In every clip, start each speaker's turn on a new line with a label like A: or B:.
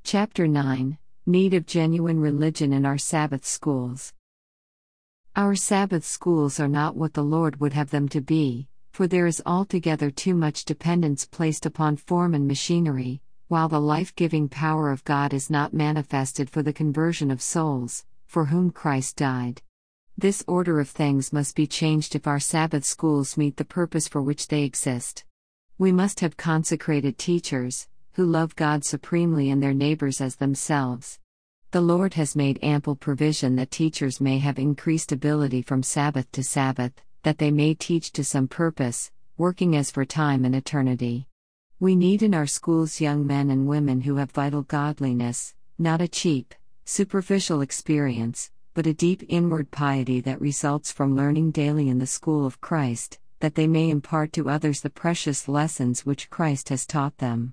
A: Chapter 9: Need of Genuine Religion in Our Sabbath Schools. Our Sabbath schools are not what the Lord would have them to be, for there is altogether too much dependence placed upon form and machinery, while the life-giving power of God is not manifested for the conversion of souls, for whom Christ died. This order of things must be changed if our Sabbath schools meet the purpose for which they exist. We must have consecrated teachers, who love God supremely and their neighbors as themselves. The Lord has made ample provision that teachers may have increased ability from Sabbath to Sabbath, that they may teach to some purpose, working as for time and eternity. We need in our schools young men and women who have vital godliness, not a cheap, superficial experience, but a deep inward piety that results from learning daily in the school of Christ, that they may impart to others the precious lessons which Christ has taught them.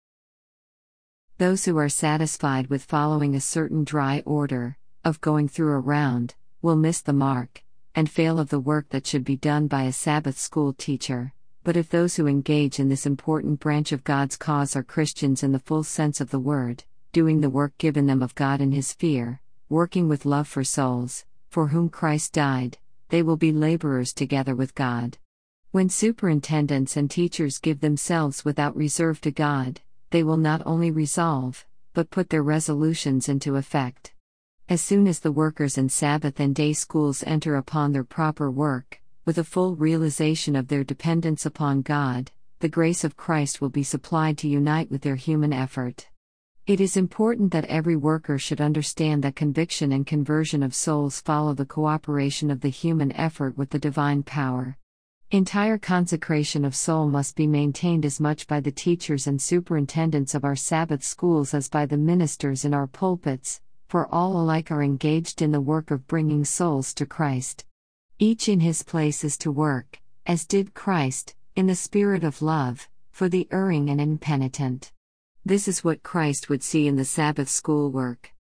A: Those who are satisfied with following a certain dry order, of going through a round, will miss the mark, and fail of the work that should be done by a Sabbath school teacher. But if those who engage in this important branch of God's cause are Christians in the full sense of the word, doing the work given them of God in His fear, working with love for souls, for whom Christ died, they will be laborers together with God. When superintendents and teachers give themselves without reserve to God, they will not only resolve, but put their resolutions into effect. As soon as the workers in Sabbath and day schools enter upon their proper work, with a full realization of their dependence upon God, the grace of Christ will be supplied to unite with their human effort. It is important that every worker should understand that conviction and conversion of souls follow the cooperation of the human effort with the divine power. Entire consecration of soul must be maintained as much by the teachers and superintendents of our Sabbath schools as by the ministers in our pulpits, for all alike are engaged in the work of bringing souls to Christ. Each in his place is to work, as did Christ, in the spirit of love, for the erring and impenitent. This is what Christ would see in the Sabbath school work.